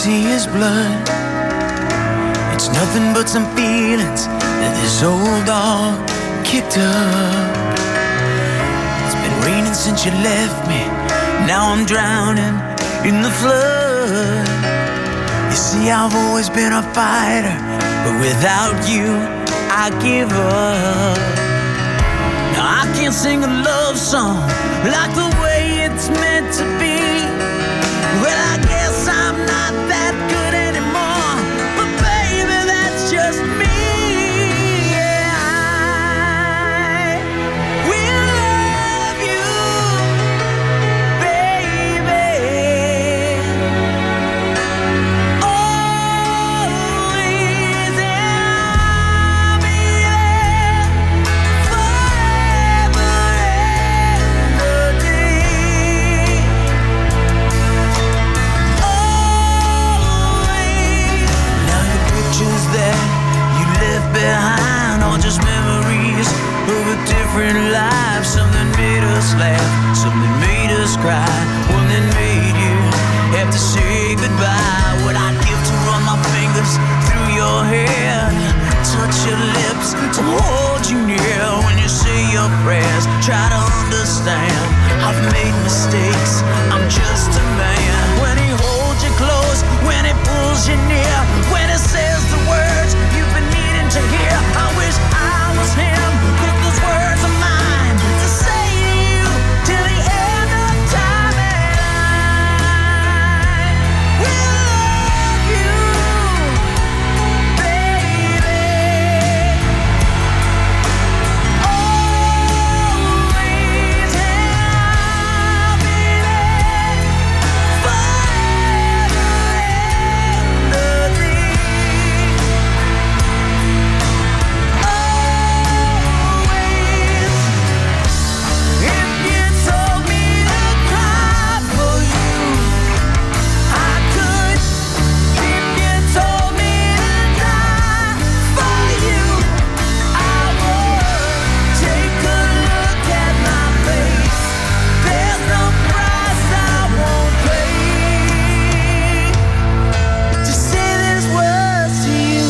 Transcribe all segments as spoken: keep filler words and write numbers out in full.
see is blood. It's nothing but some feelings that this old dog kicked up. It's been raining since you left me. Now I'm drowning in the flood. You see, I've always been a fighter, but without you, I give up. Now I can't sing a love song like the way it's meant to be. Well, I guess I'm not that good anymore, but baby, that's just me. Yeah, I will love you, baby, always, and I'll be there forever and a day. Now your pictures that you left behind are just memories of a different life. Something made us laugh, something made us cry, one that made you have to say goodbye. What I'd give to run my fingers through your hair, touch your lips, to hold you near when you say your prayers. Try to understand, I've made mistakes, I'm just a man. When he holds you close, when he pulls you near, when he says the words you've been needing to hear, I wish I was him, but those words are mine to say to you till the end of time. And I will love you, baby, always, and I'll be there forever and a day. Always. If you told me to cry for you, I could. If you told me to die for you, I would. Take a look at my face. There's no price I won't pay to say these words to you.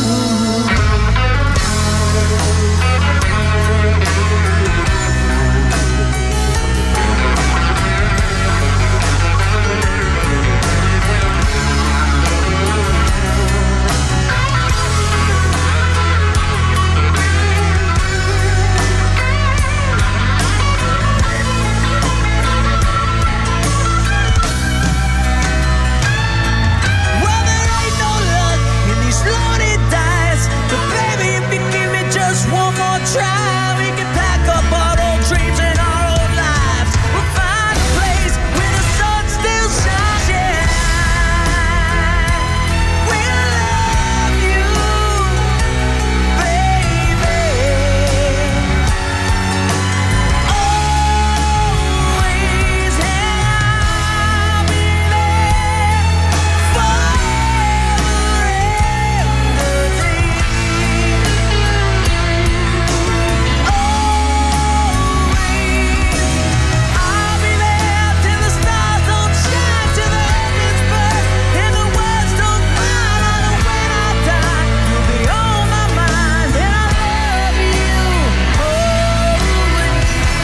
Well, there ain't no luck in these loaded dice, but baby, if you give me just one more try, we can pack up our old dreams and our old lives. We'll find a place where the sun still shines. Yeah, we'll love you, baby, always, and I'll be there forever and a day. Always, I'll be there till the stars don't shine, till the heavens burst and the words don't find on the when I die. You'll be on my mind, and I love you always.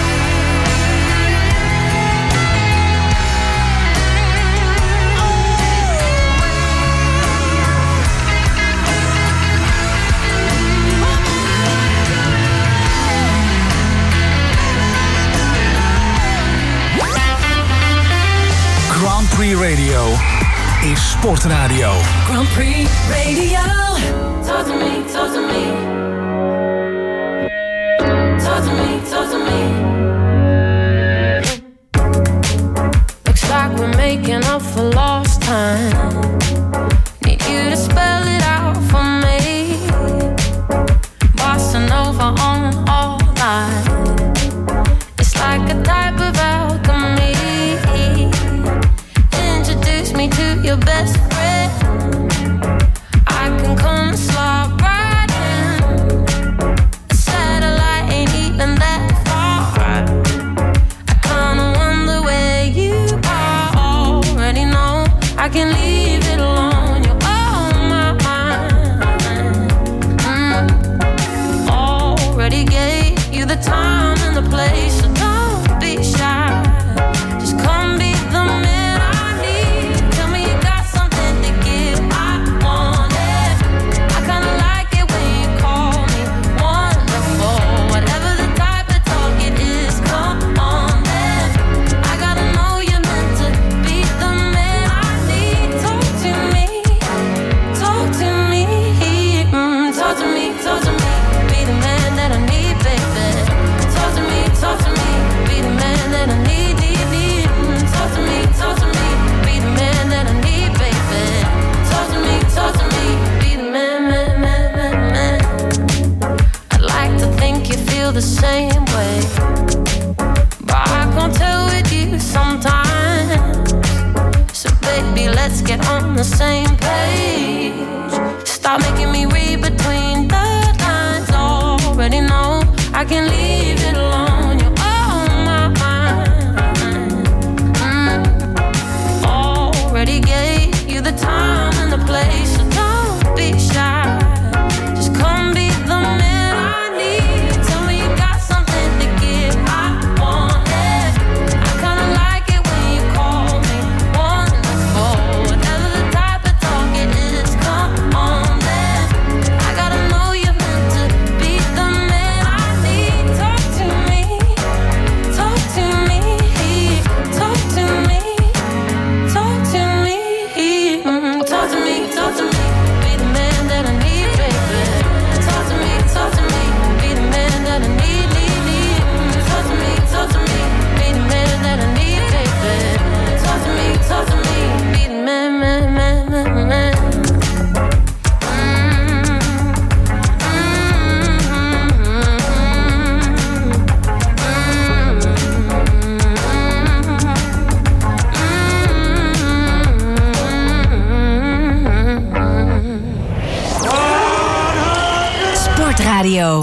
Grand Prix Radio is sportradio. Grand Prix Radio. Talk to me, talk to me. Talk to me, talk to me. Looks like we're making up for lost time. Need you to spell it out for me. Bossa Nova on all night. It's like a type of alchemy. Introduce me to your best friend. I can come and slide right in. A satellite ain't even that far. I kinda wonder where you are. Already know I can leave same page. Stop making me read between the lines. Already know I can leave it alone. You're on my mind. Mm. Already gave you the time and the place, so don't be shy. Just come be the man I need. Tell me you got something to give. I want it. I kinda like it when you call me wonderful. Never the type to talk, it is come on then. I gotta know you're meant to be the man I need. Talk to me, talk to me, talk to me, talk to me, mm, talk to me, talk to me. Be the man that I need, baby. Talk to me, talk to me. Be the man that I need, need, need. Mm, talk to me, talk to me. Be the man that I need, baby. Talk to me, talk to me. Be the man, man, man, man, man. Sportradio.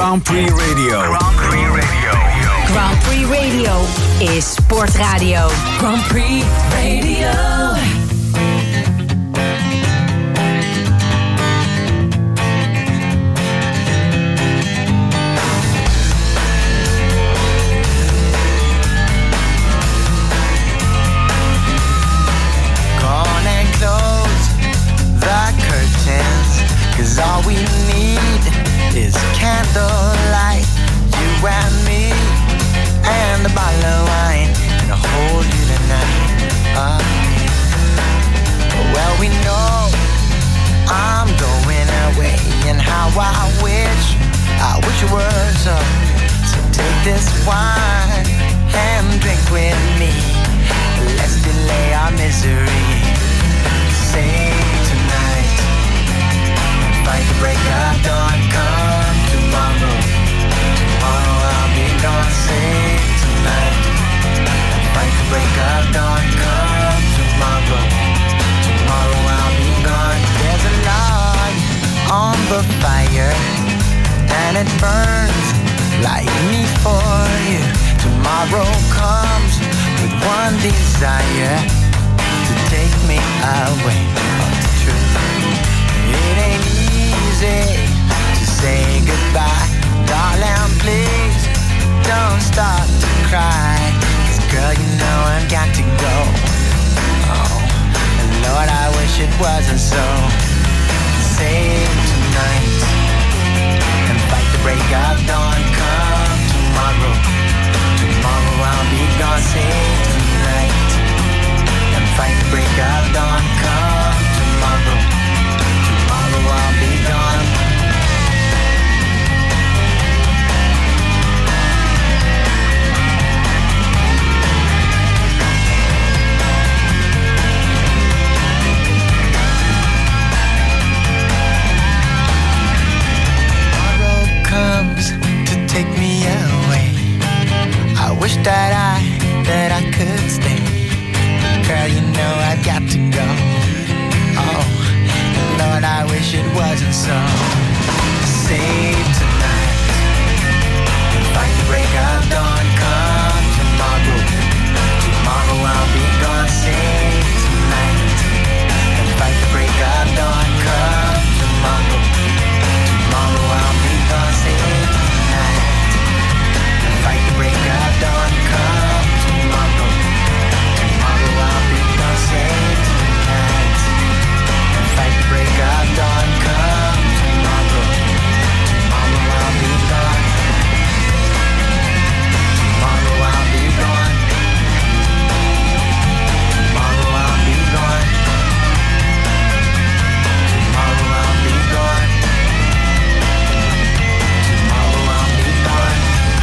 Grand Prix Radio. Grand Prix Radio. Grand Prix Radio is sportradio. Grand Prix Radio. Cause all we need is candlelight, you and me, and a bottle of wine, and I'll hold you tonight. Uh, well, we know I'm going away, and how I wish, I wish it were so. So take this wine and drink with me. Let's delay our misery. Say tonight, fight the break of dawn, come tomorrow. Tomorrow I'll be gone, say tonight. Fight the break of dawn, come tomorrow. Tomorrow I'll be gone. There's a log on the fire, and it burns like me for you. Tomorrow comes with one desire, to take me away from the truth. It ain't easy to say goodbye, darling, please don't start to cry. Cause girl, you know I've got to go. Oh, and Lord, I wish it wasn't so. Save tonight and fight the break of dawn, come tomorrow. Tomorrow I'll be gone, save tonight and fight the break of dawn, come tomorrow. Tomorrow I'll be gone. Tomorrow comes to take me away. I wish that I, that I could stay. Girl, you know I've got to go. Oh, Lord, I wish it wasn't so. Save tonight and fight the break of dawn, come tomorrow. Tomorrow I'll be gone. Save tonight and fight the break of dawn, come tomorrow. Tomorrow I'll be gone. Save tonight and fight the break of dawn, come tomorrow. Tomorrow I'll be gone. Save tonight. Fight the break of dawn, come tomorrow. Tomorrow I'll be gone. Tomorrow I'll be gone. Tomorrow I'll be gone. Tomorrow I'll be gone. Tomorrow I'll be gone.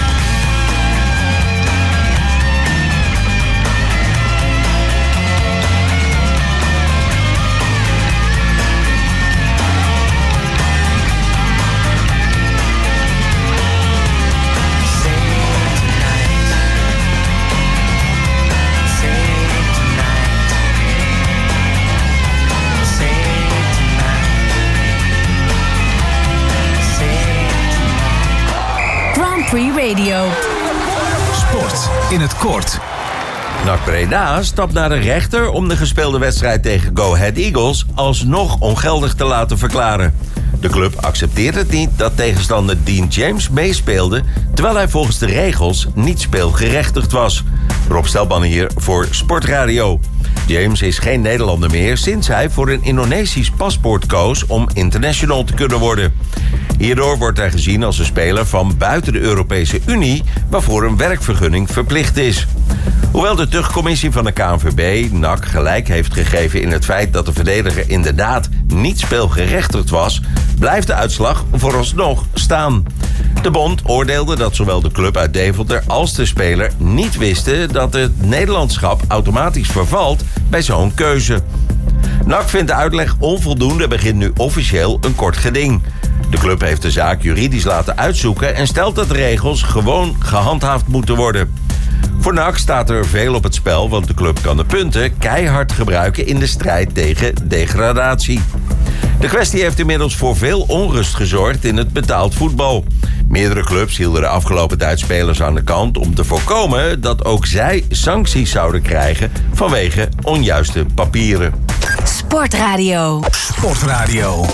Grand Prix Radio. Sport in het kort. N A C Breda stapt naar de rechter om de gespeelde wedstrijd tegen Go Ahead Eagles alsnog ongeldig te laten verklaren. De club accepteert het niet dat tegenstander Dean James meespeelde, terwijl hij volgens de regels niet speelgerechtigd was. Rob Stelban hier voor Sportradio. James is geen Nederlander meer sinds hij voor een Indonesisch paspoort koos om international te kunnen worden. Hierdoor wordt hij gezien als een speler van buiten de Europese Unie, waarvoor een werkvergunning verplicht is. Hoewel de tuchtcommissie van de K N V B N A C gelijk heeft gegeven in het feit dat de verdediger inderdaad niet speelgerechtigd was, blijft de uitslag vooralsnog staan. De bond oordeelde dat zowel de club uit Deventer als de speler niet wisten dat het Nederlandschap automatisch vervalt bij zo'n keuze. N A C vindt de uitleg onvoldoende en begint nu officieel een kort geding. De club heeft de zaak juridisch laten uitzoeken en stelt dat de regels gewoon gehandhaafd moeten worden. Voor N A C staat er veel op het spel, want de club kan de punten keihard gebruiken in de strijd tegen degradatie. De kwestie heeft inmiddels voor veel onrust gezorgd in het betaald voetbal. Meerdere clubs hielden de afgelopen tijd spelers aan de kant om te voorkomen dat ook zij sancties zouden krijgen vanwege onjuiste papieren. Sportradio. Sportradio.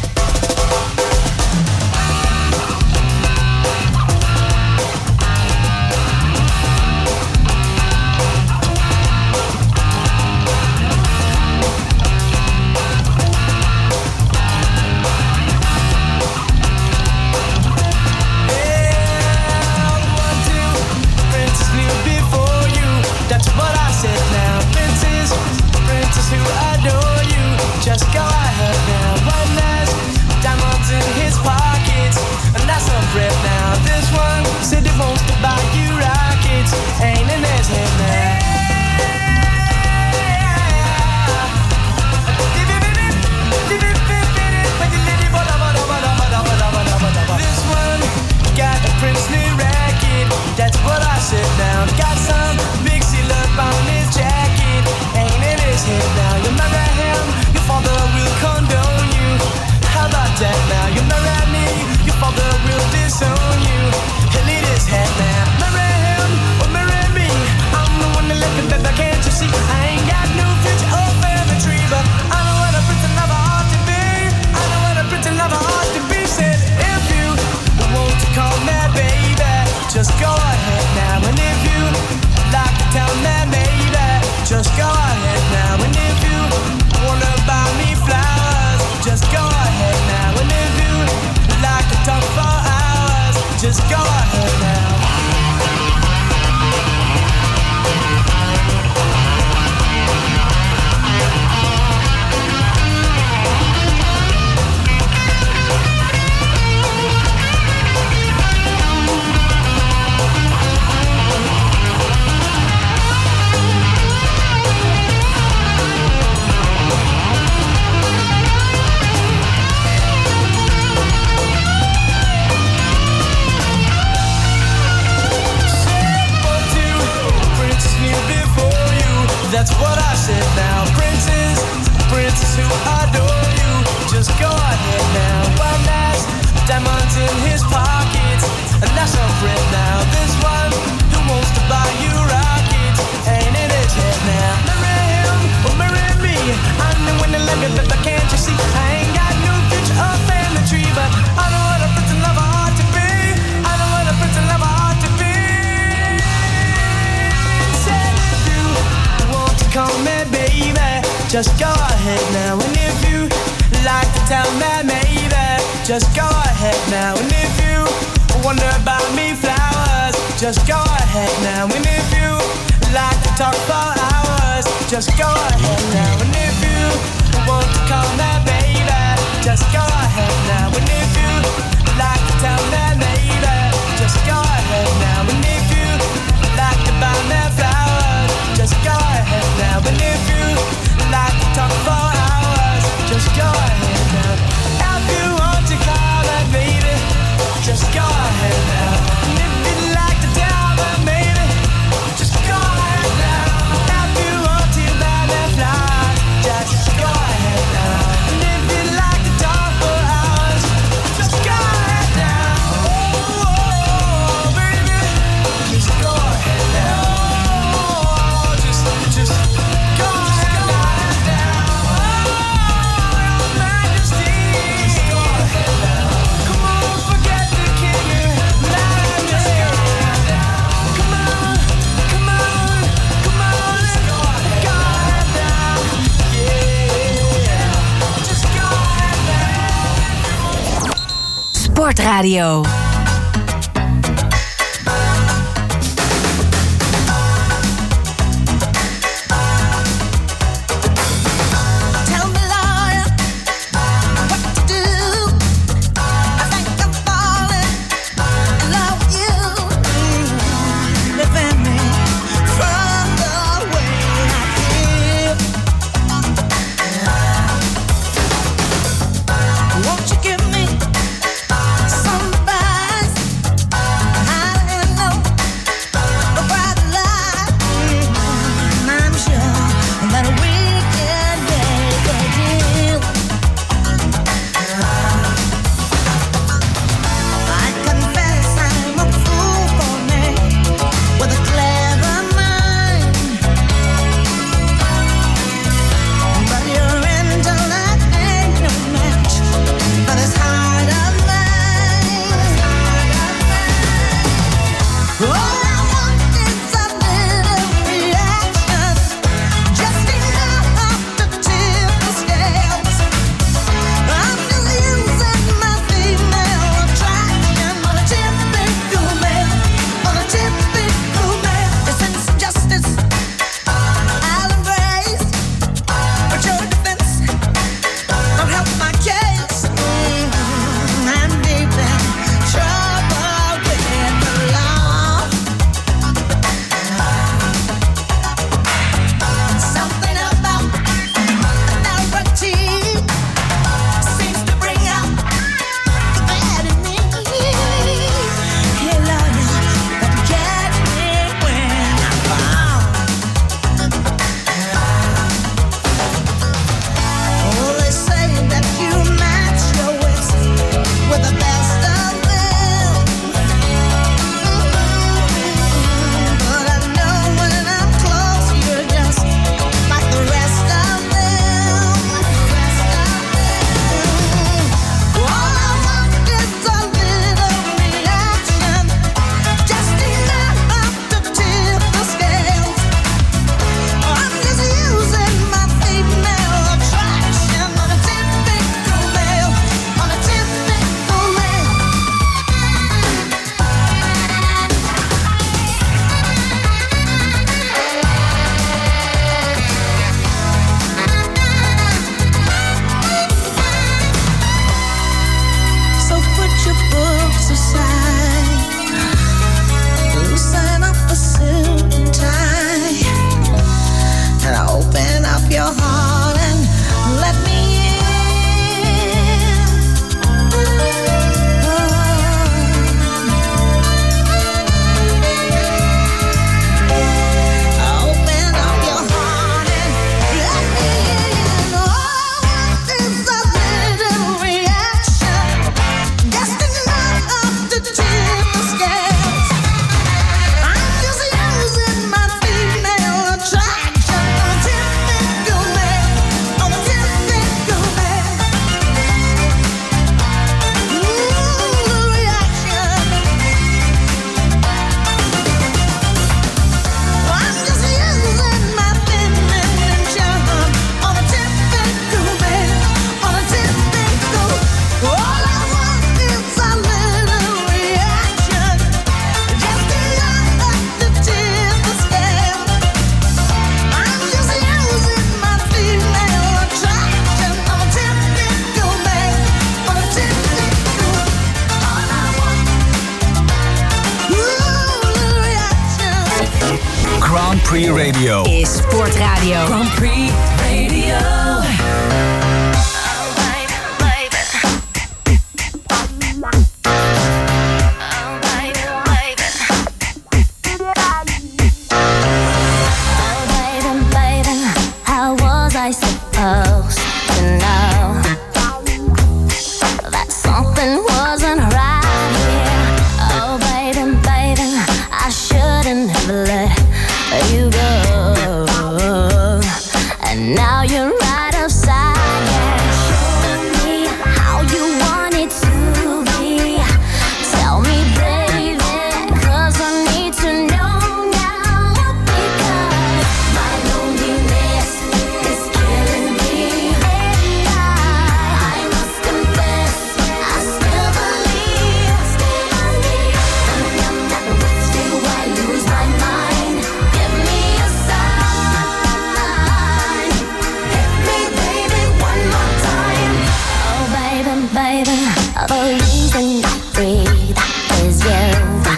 Just go ahead now, and if you like to tell me maybe, just go ahead now, and if you wonder about me flowers, just go ahead now, and if you like to talk for hours, just go ahead now, and if you want to call me baby, just go ahead now, and if you like to tell me maybe, just go ahead now, and if you like to buy me flowers, just go ahead now, and if you like to talk for hours, just go ahead now. If you want to call me baby, just go ahead now. And if you'd like to tell me maybe, just go ahead now. If you want to buy me flowers, just go ahead now. And if you'd like to talk for hours, just go ahead now. Oh, oh, baby, just go ahead now. Oh, just, just go ahead. Sportradio. Won't you give me somebody? Grand Prix Radio is Sportradio. Grand Prix Radio. I supposed to know that something wasn't right here? Oh, baby, baby, I shouldn't have let you go. And now you're right outside, yeah. Show me how you want it to be. Tell me, baby, 'cause I need to know now. Because my loneliness is killing me. And I, I must confess, I still believe, still believe. When I'm not with you, I lose my mind. Give me a sign. Hit me, baby, one more time. Oh, baby, baby, the reason I breathe is you.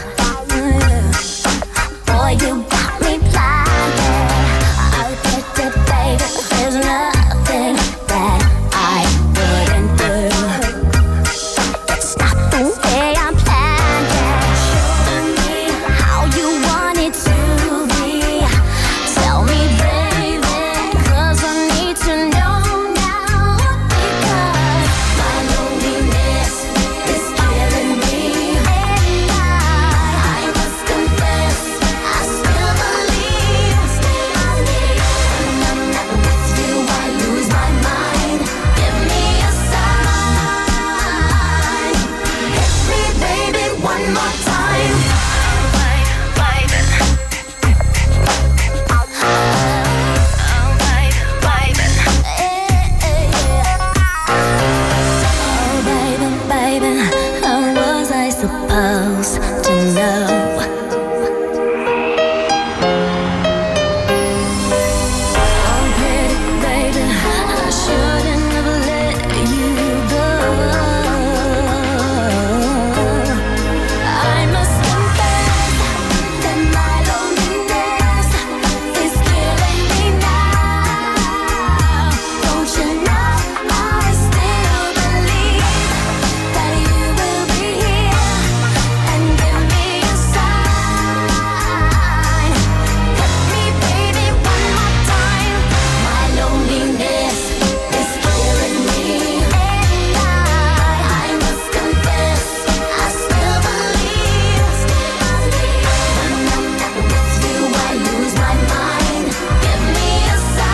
Boy, you got me blinded. I get it, baby. There's nothing that I wouldn't do. It's not the way I planned it. Show me how you want it to be. Tell me, baby, 'cause I need to know now. Because my loneliness is killing me. And I, I must confess, I still believe, still believe. When I'm not with you, I lose my mind. Give me a sign. Hit me, baby, one more time. Baby, oh, baby, oh, baby, baby, how was I supposed to know? Oh, pretty baby, I shouldn't have let you go. I must confess that my loneliness is killing me now. Don't you know I still believe that you will be here and give me a sign. Hit me, baby, one more time. My loneliness is killing me. And I, I must confess, I still believe, still believe. When I'm not with you, I lose my mind. Give me a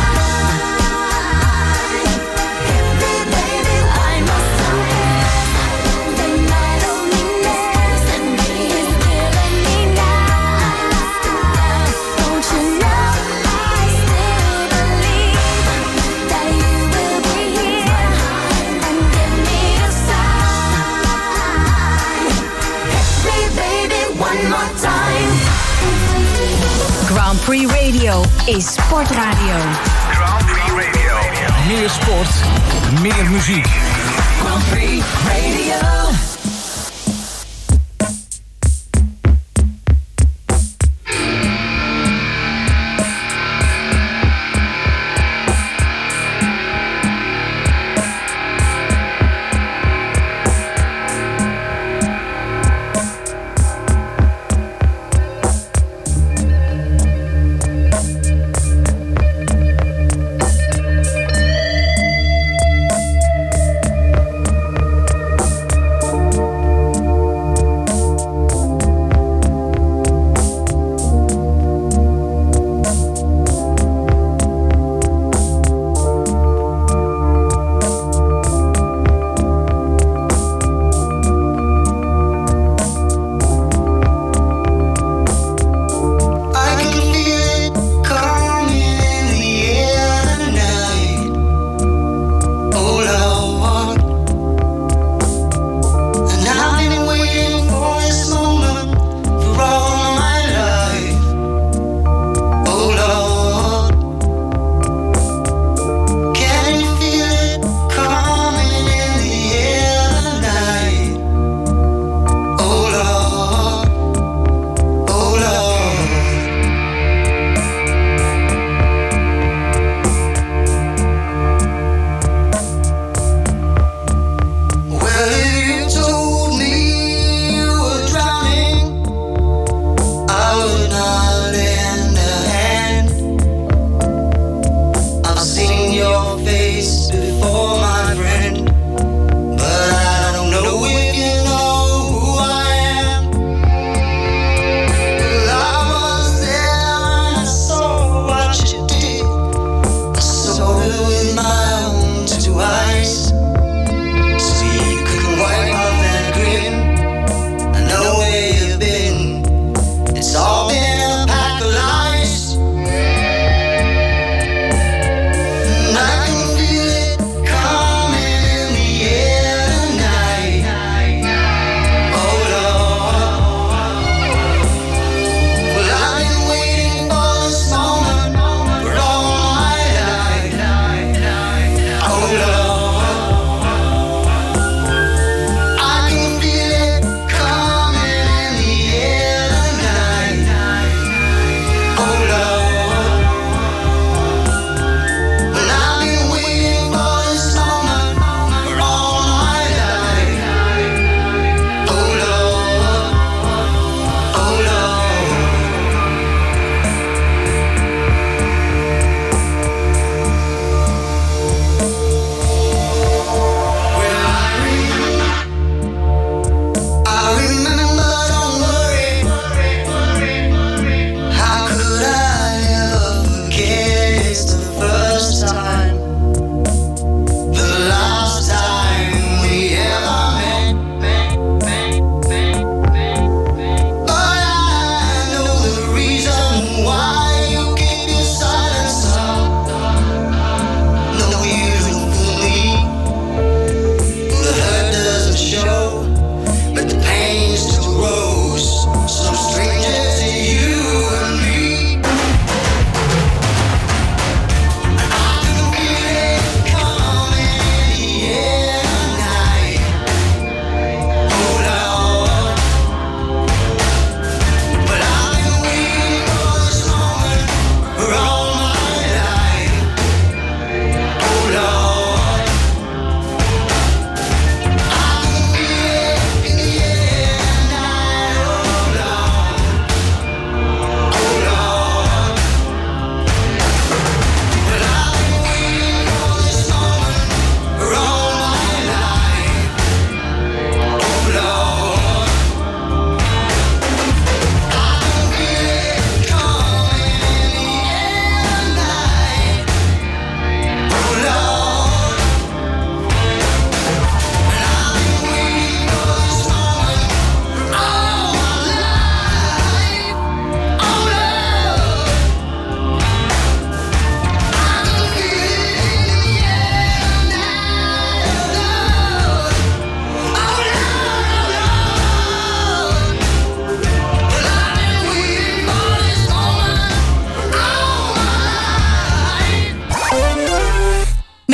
sign. Hit me, baby, I must confess that my loneliness and me is killing me now. Don't you know I still believe that you will be here and give me a sign. Hit me, baby, one more time. Grand Prix Radio is Sportradio. Grand Prix Radio. Meer sport, meer muziek. Grand Prix Radio.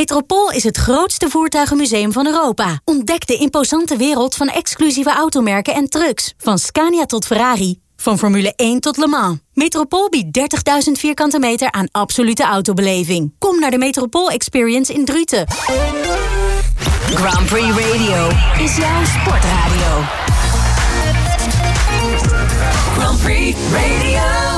Metropool is het grootste voertuigenmuseum van Europa. Ontdek de imposante wereld van exclusieve automerken en trucks. Van Scania tot Ferrari. Van Formule één tot Le Mans. Metropool biedt dertigduizend vierkante meter aan absolute autobeleving. Kom naar de Metropool Experience in Druten. Grand Prix Radio is jouw sportradio. Grand Prix Radio.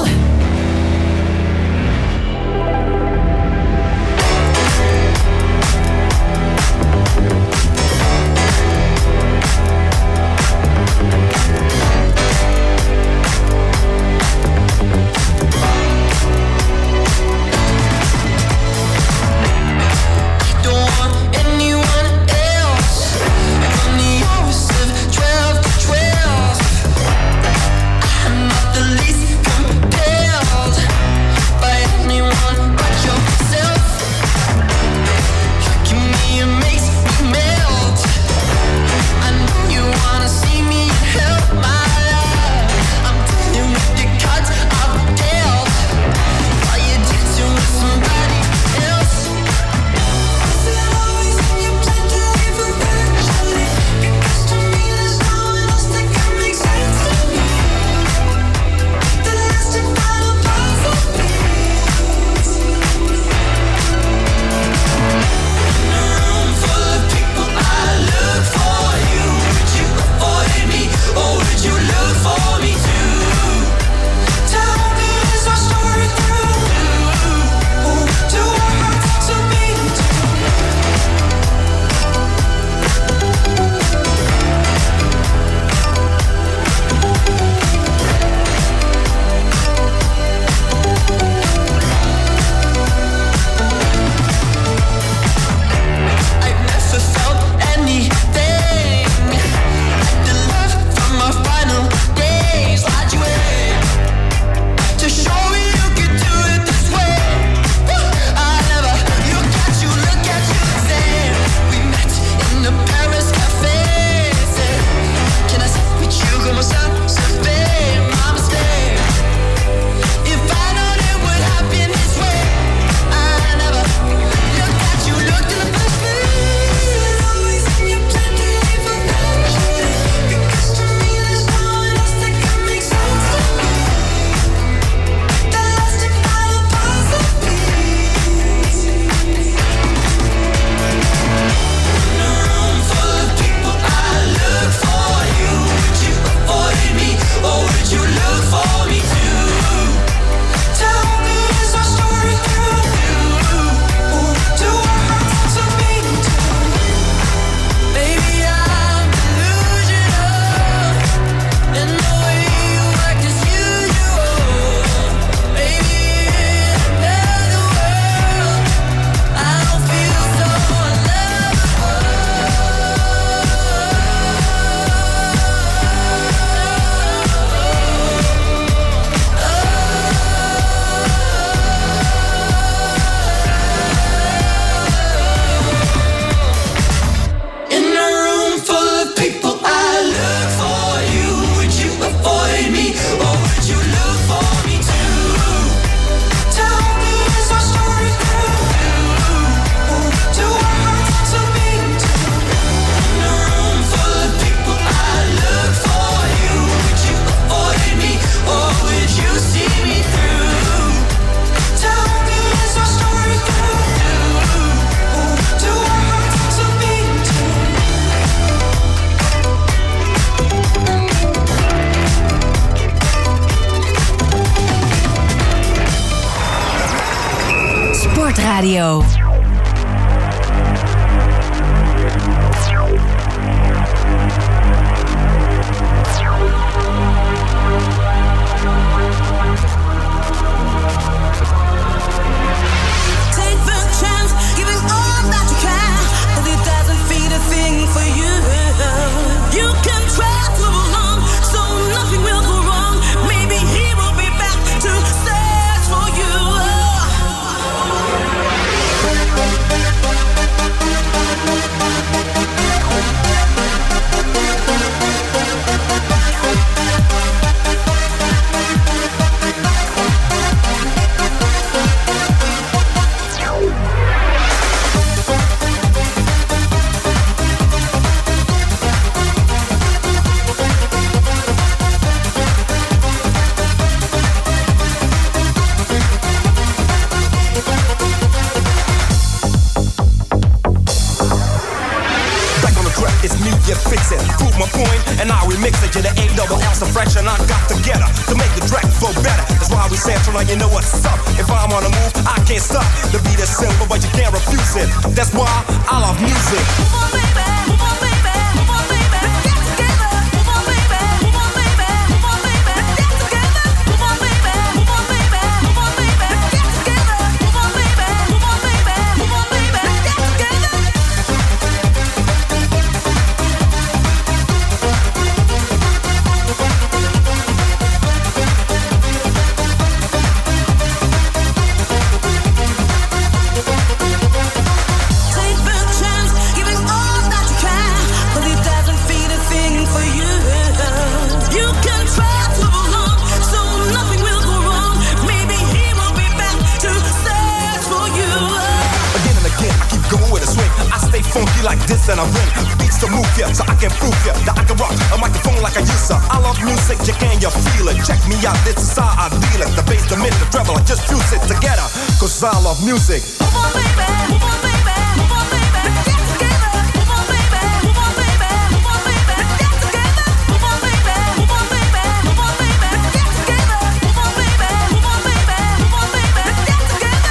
Radio. life's a fraction, I got to get her to make the track flow better. That's why we central, and you know what's up. If I'm on the move, I can't stop. The beat is simple, but you can't refuse it. That's why I love music. Move on, baby, move on, baby, move on, baby. Let's get together. Move on, baby, move on, baby, move on, baby. Let's get together. Move on, baby, move on, baby, move on, baby. Let's get together. Move on, baby, move on, baby, move on, baby. Let's get together. Funky like this and I ring beats to move ya, so I can prove ya that I can rock a microphone like I used to. I love music, you can you feel it? Check me out, this is how I deal it. The bass, the mid, the treble, I just fuse it together. Cause I love music. Move on, baby, move on, baby, move on, baby. Let's get together. Move on, baby, move on, baby, move on, baby. Let's get together. Move on, baby, move on, baby, move on, baby. Let's get together. Move on, baby, move on, baby, move on, baby. Let's get together.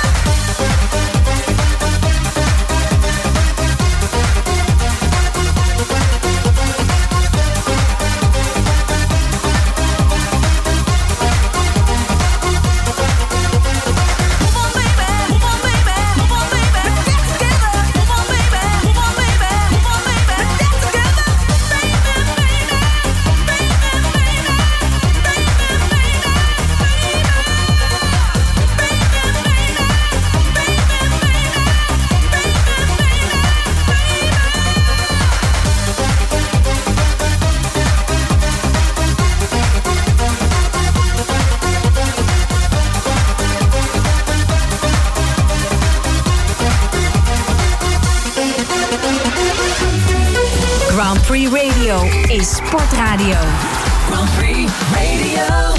Grand Prix Radio is sportradio. Grand Prix Radio.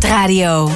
Sportradio.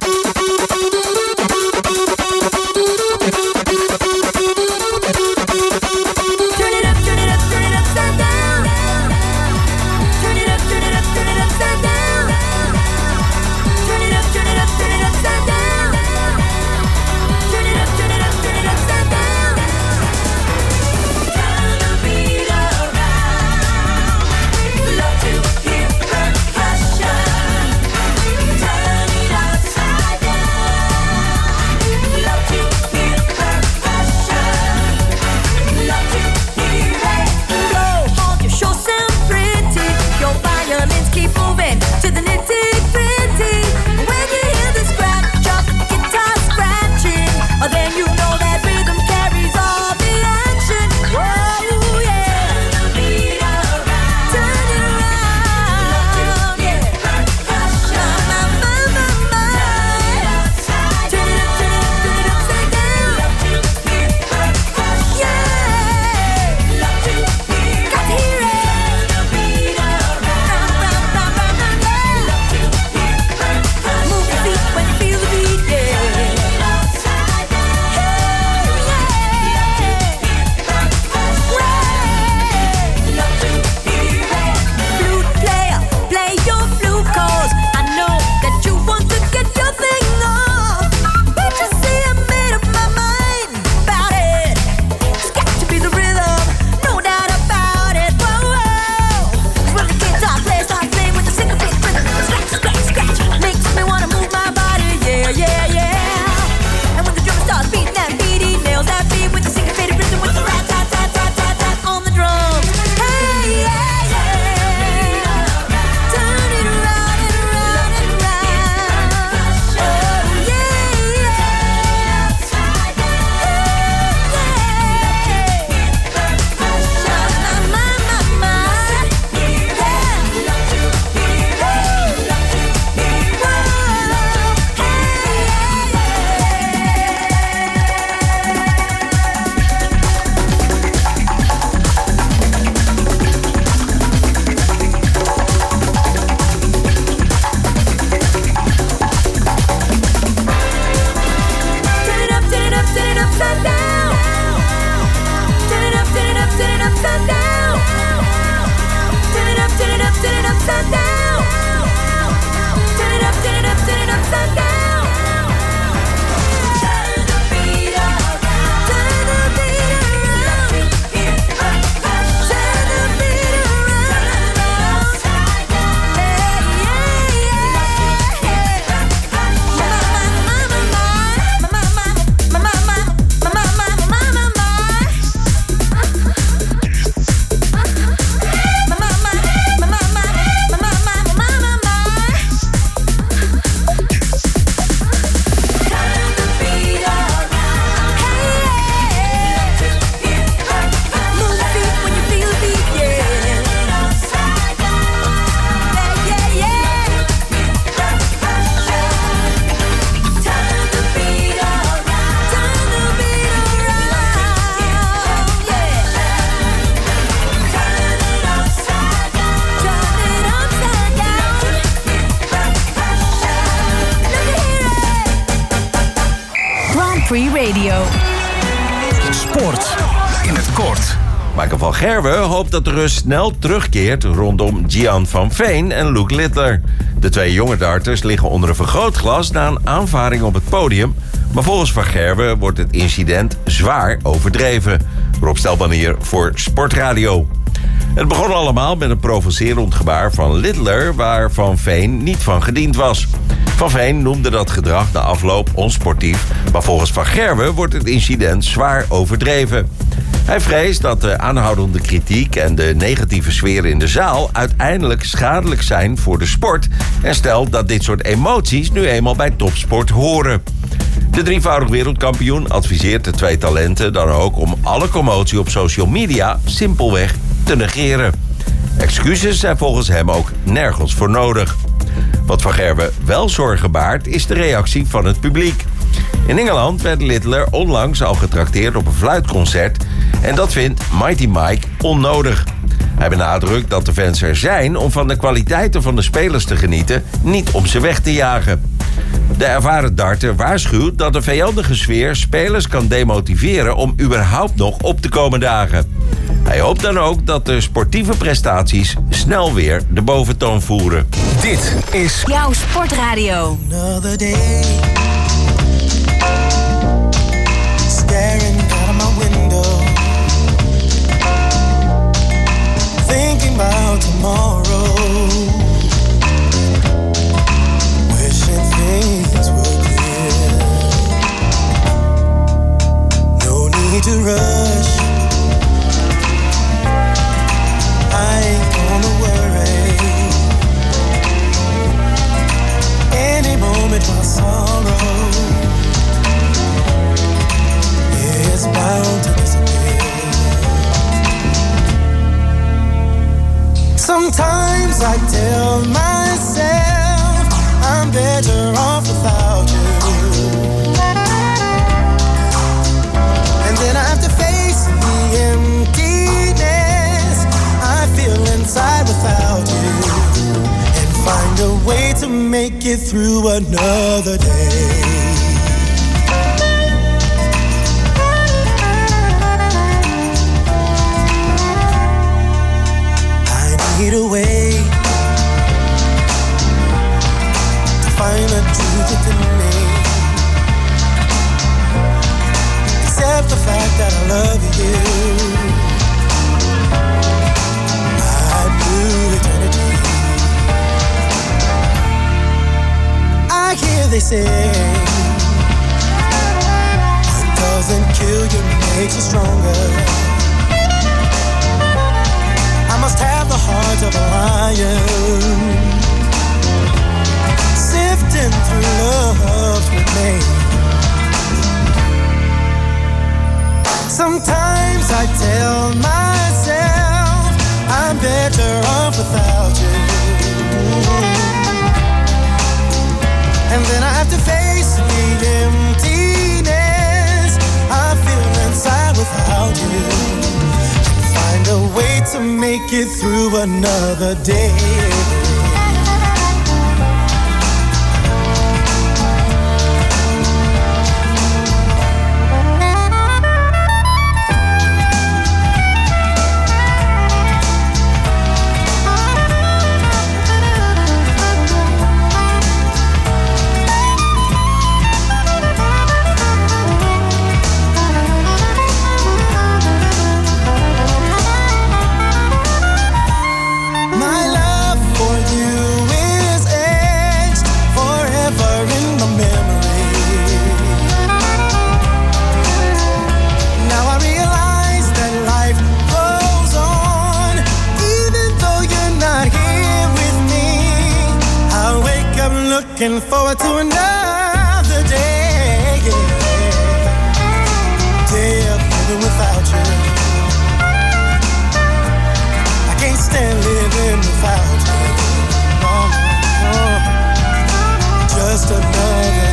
Free Radio. Sport in het kort. Michael van Gerwen hoopt dat de rust snel terugkeert rondom Gian van Veen en Luke Littler. De twee jonge darters liggen onder een vergrootglas na een aanvaring op het podium. Maar volgens Van Gerwen wordt het incident zwaar overdreven. Rob Stelbanier voor Sportradio. Het begon allemaal met een provocerend gebaar van Littler, waar Van Veen niet van gediend was. Van Veen noemde dat gedrag na afloop onsportief, maar volgens Van Gerwen wordt het incident zwaar overdreven. Hij vreest dat de aanhoudende kritiek en de negatieve sfeer in de zaal uiteindelijk schadelijk zijn voor de sport en stelt dat dit soort emoties nu eenmaal bij topsport horen. De drievoudig wereldkampioen adviseert de twee talenten dan ook om alle commotie op social media simpelweg te negeren. Excuses zijn volgens hem ook nergens voor nodig. Wat Van Gerwen wel zorgen baart is de reactie van het publiek. In Engeland werd Littler onlangs al getrakteerd op een fluitconcert en dat vindt Mighty Mike onnodig. Hij benadrukt dat de fans er zijn om van de kwaliteiten van de spelers te genieten, niet om ze weg te jagen. De ervaren darter waarschuwt dat de vijandige sfeer spelers kan demotiveren om überhaupt nog op te komen dagen. Hij hoopt dan ook dat de sportieve prestaties snel weer de boventoon voeren. Dit is jouw Sportradio. Another day, staring out of my window, thinking about tomorrow, wishing things were clear. No need to rush, I ain't gonna worry. Any moment my sorrow is bound to disappear. Sometimes I tell myself I'm better off without you, and then I have to face the emptiness I feel inside without you, and find a way to make it through another day. I need a way to find the truth within me, accept the fact that I love you. Eternity. I hear they say what doesn't kill you makes you stronger. I must have the heart of a lion, sifting through love's remains. Sometimes I tell myself I'm better off without you, and then I have to face the emptiness I feel inside without you, and find a way to make it through another day. Looking forward to another day, yeah. Day of living without you. I can't stand living without you. No, no, just another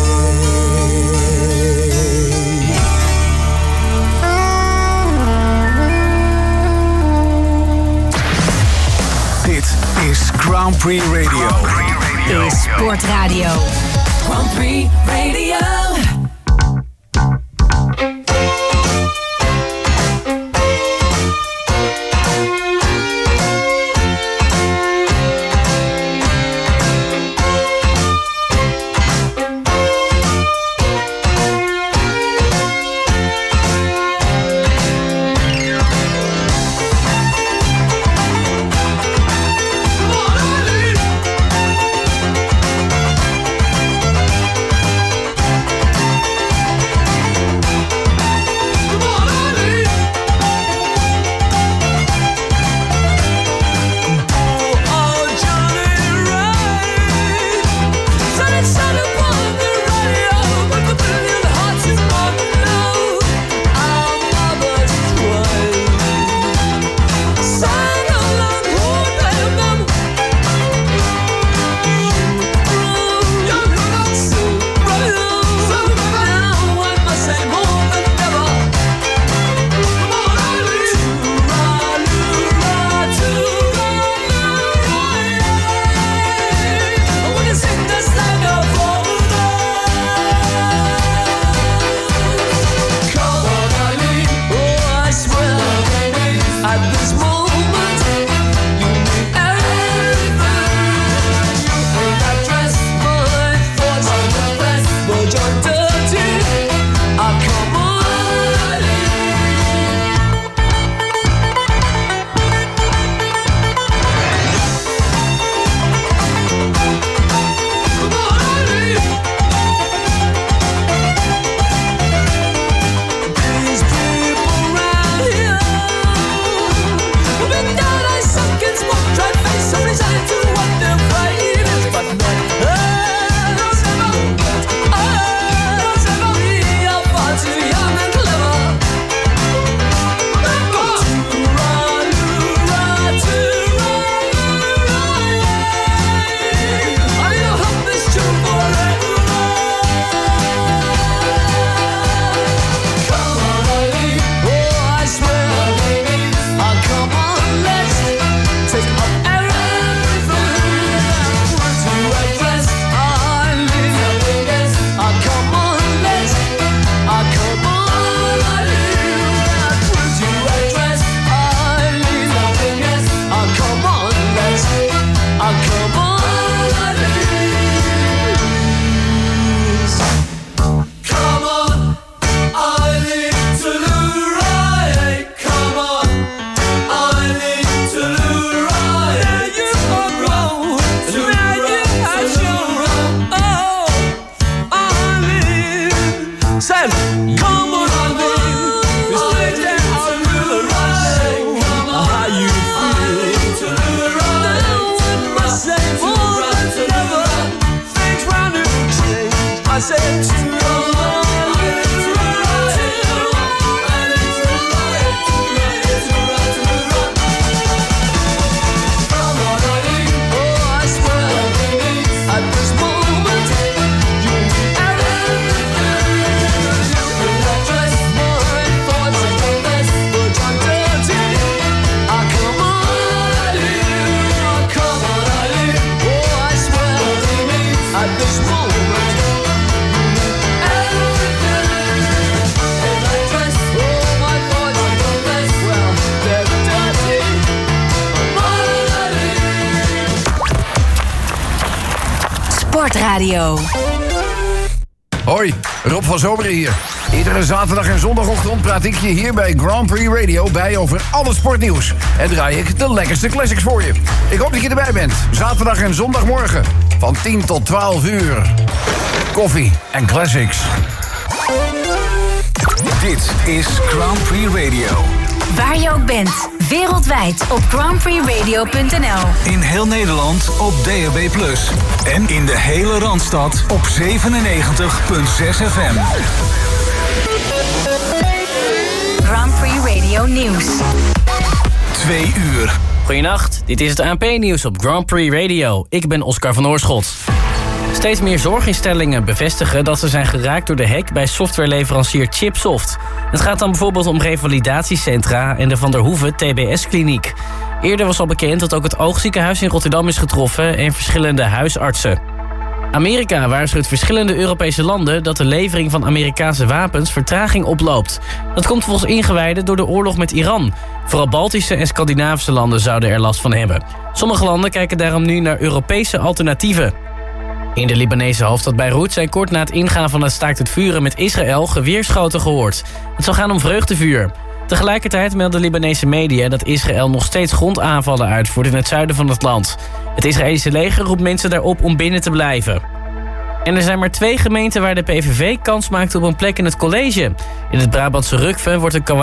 day. Dit is Grand Prix Radio. Is Sportradio. Grand Prix Radio. Sportradio. Hoi, Rob van Zomeren hier. Iedere zaterdag en zondagochtend praat ik je hier bij Grand Prix Radio bij over alle sportnieuws. En draai ik de lekkerste classics voor je. Ik hoop dat je erbij bent. Zaterdag en zondagmorgen van tien tot twaalf uur. Koffie en classics. Dit is Grand Prix Radio. Waar je ook bent, wereldwijd op grand prix radio punt n l. In heel Nederland op D A B plus. En in de hele Randstad op zevenennegentig komma zes F M. Grand Prix Radio Nieuws. Twee uur. Goedenacht, dit is het A N P-nieuws op Grand Prix Radio. Ik ben Oscar van Oorschot. Steeds meer zorginstellingen bevestigen dat ze zijn geraakt door de hack bij softwareleverancier Chipsoft. Het gaat dan bijvoorbeeld om revalidatiecentra en de Van der Hoeven T B S-kliniek. Eerder was al bekend dat ook het Oogziekenhuis in Rotterdam is getroffen en verschillende huisartsen. Amerika waarschuwt verschillende Europese landen dat de levering van Amerikaanse wapens vertraging oploopt. Dat komt volgens ingewijden door de oorlog met Iran. Vooral Baltische en Scandinavische landen zouden er last van hebben. Sommige landen kijken daarom nu naar Europese alternatieven. In de Libanese hoofdstad Beirut zijn kort na het ingaan van het staakt het vuren met Israël geweerschoten gehoord. Het zal gaan om vreugdevuur. Tegelijkertijd melden Libanese media dat Israël nog steeds grondaanvallen uitvoert in het zuiden van het land. Het Israëlische leger roept mensen daarop om binnen te blijven. En er zijn maar twee gemeenten waar de P V V kans maakt op een plek in het college. In het Brabantse Rukven wordt een